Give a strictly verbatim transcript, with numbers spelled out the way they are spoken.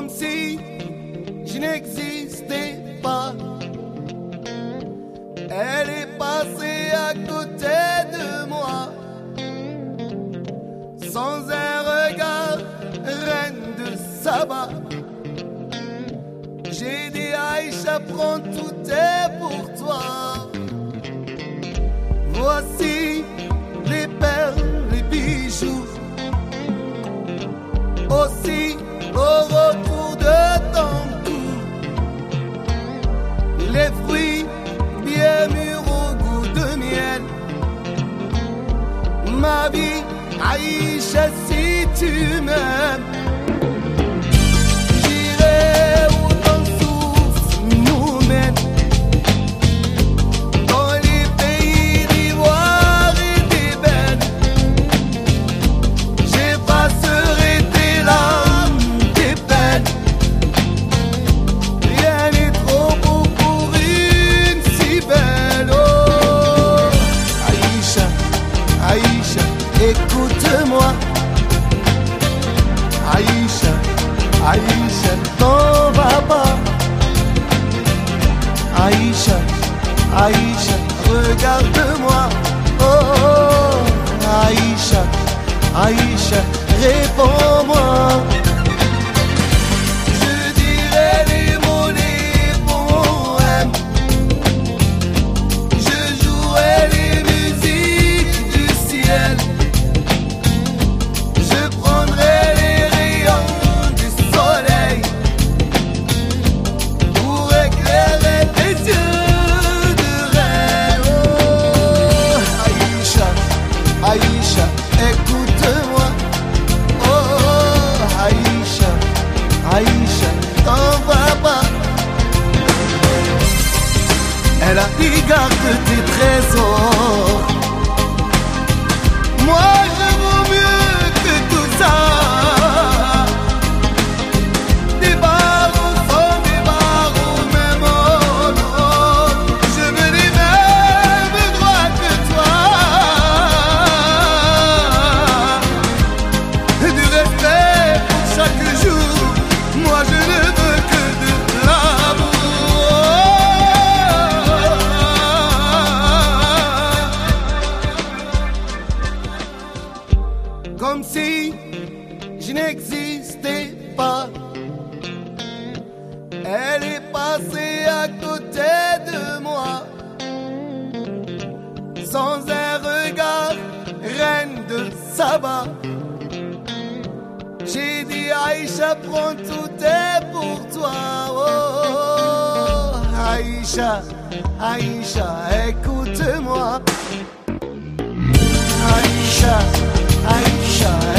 comme si je n'existais pas. Elle est passée à côté de moi, sans un regard, reine de Saba. J'ai dit Aïcha, prends tout est pour toi. Voici les perles, les bijoux, aussi au retour de ton cou, les fruits bien mûrs au goût de miel. Ma vie, Aïcha, si tu m'aimes, j'irai où ton souffle nous mène, dans les pays d'ivoire et d'ébène. J'effacerai tes larmes, tes peines. Rien n'est trop beau pour une si belle. Oh, Aïcha, Aïcha, écoute-moi. Aïcha, Aïcha, t'en vas pas. Aïcha, Aïcha, regarde-moi. Oh, oh, Aïcha, Aïcha, réponds-moi. Je dirai les mots, les poèmes. Je jouerai les musiques du ciel. Je prendrai les rayons du soleil pour éclairer tes yeux de reine. Oh, Aïcha, Aïcha, écoute-moi. Oh, Aïcha, Aïcha, t'en vas pas. Elle a dit garde tes trésors. Moi je vaux mieux que tout ça. Des barreaux sont des barreaux, même oh, oh. Je veux les mêmes droits que toi. Du respect pour chaque jour. Moi je ne veux que de l'amour. Comme si je n'existais pas. Elle est passée à côté de moi, sans un regard, reine de Saba. J'ai dit Aïcha, prends tout est pour toi. Oh, oh, Aïcha, Aïcha, écoute-moi. Aïcha, Aïcha,